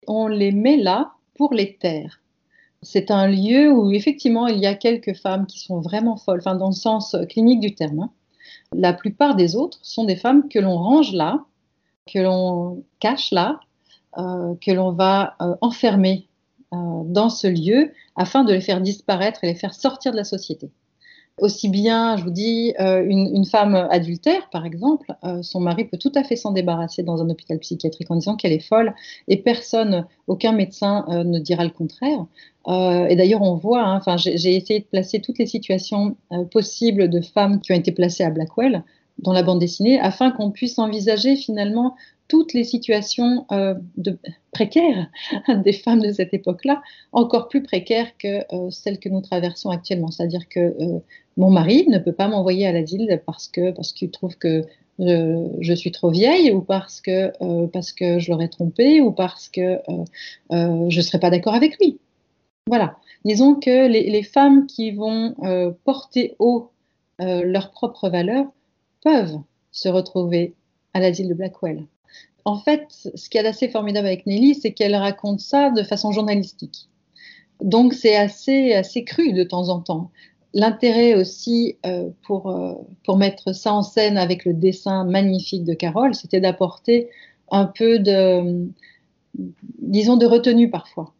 on les met là pour les taire. C'est un lieu où effectivement il y a quelques femmes qui sont vraiment folles, enfin dans le sens clinique du terme, hein. La plupart des autres sont des femmes que l'on range là, que l'on cache là, que l'on va enfermer dans ce lieu afin de les faire disparaître et les faire sortir de la société. Aussi bien, je vous dis, une femme adultère, par exemple, son mari peut tout à fait s'en débarrasser dans un hôpital psychiatrique en disant qu'elle est folle et personne, aucun médecin ne dira le contraire. Et d'ailleurs, on voit, hein, enfin, j'ai essayé de placer toutes les situations possibles de femmes qui ont été placées à Blackwell dans la bande dessinée afin qu'on puisse envisager finalement toutes les situations précaires des femmes de cette époque-là, encore plus précaires que celles que nous traversons actuellement. C'est-à-dire que mon mari ne peut pas m'envoyer à l'asile parce qu'il trouve que je suis trop vieille ou parce que je l'aurais trompé ou parce que je ne serais pas d'accord avec lui. Voilà. Disons que les femmes qui vont porter haut leurs propres valeurs peuvent se retrouver à l'asile de Blackwell. En fait, ce qu'il y a d'assez formidable avec Nelly, c'est qu'elle raconte ça de façon journalistique. Donc c'est assez cru de temps en temps. L'intérêt aussi pour mettre ça en scène avec le dessin magnifique de Carole, c'était d'apporter un peu disons, de retenue parfois.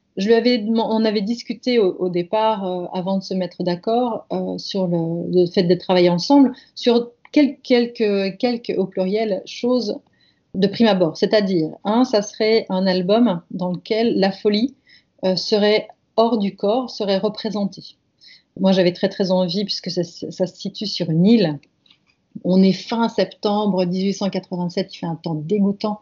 On avait discuté au départ, avant de se mettre d'accord, sur le fait de travailler ensemble, sur quelques au pluriel, choses de prime abord. C'est-à-dire, ça serait un album dans lequel la folie serait hors du corps, serait représentée. Moi, j'avais très très envie, puisque ça se situe sur une île. On est fin septembre 1887, il fait un temps dégoûtant,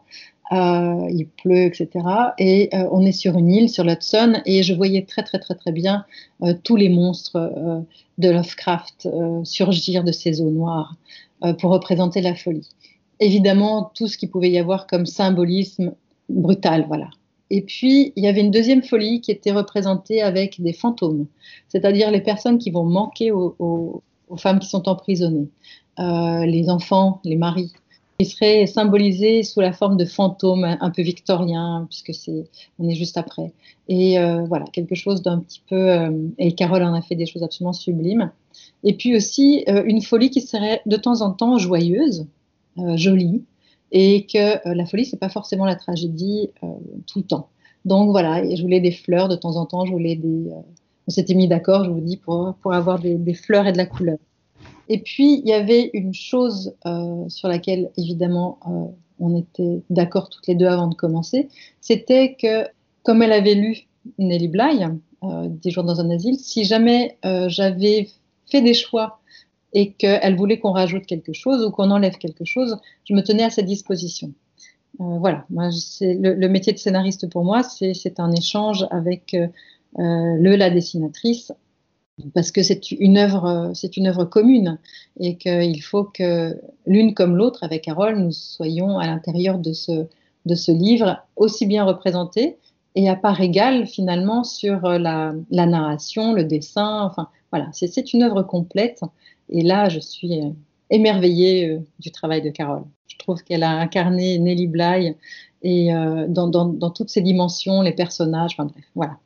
il pleut, etc. Et on est sur une île, sur l'Hudson, et je voyais très très très très bien tous les monstres de Lovecraft surgir de ces eaux noires pour représenter la folie. Évidemment, tout ce qu'il pouvait y avoir comme symbolisme brutal, voilà. Et puis, il y avait une deuxième folie qui était représentée avec des fantômes, c'est-à-dire les personnes qui vont manquer aux femmes qui sont emprisonnées, les enfants, les maris, qui seraient symbolisés sous la forme de fantômes un peu victoriens, puisque on est juste après. Et voilà, quelque chose d'un petit peu... et Carole en a fait des choses absolument sublimes. Et puis aussi, une folie qui serait de temps en temps joyeuse, jolie, et que la folie, c'est pas forcément la tragédie tout le temps. Donc voilà, et je voulais des fleurs de temps en temps, on s'était mis d'accord, je vous dis, pour avoir des fleurs et de la couleur. Et puis, il y avait une chose sur laquelle, évidemment, on était d'accord toutes les deux avant de commencer, c'était que, comme elle avait lu Nelly Bly, 10 jours dans un asile, si jamais j'avais fait des choix et qu'elle voulait qu'on rajoute quelque chose ou qu'on enlève quelque chose, je me tenais à sa disposition. Voilà, moi, le métier de scénariste pour moi, c'est un échange avec la dessinatrice, parce que c'est une œuvre commune et qu'il faut que l'une comme l'autre, avec Carole, nous soyons à l'intérieur de ce livre aussi bien représentés et à part égale finalement sur la narration, le dessin, enfin voilà, c'est une œuvre complète et là je suis émerveillée du travail de Carole. Je trouve qu'elle a incarné Nelly Bly et dans toutes ses dimensions, les personnages, enfin bref, voilà.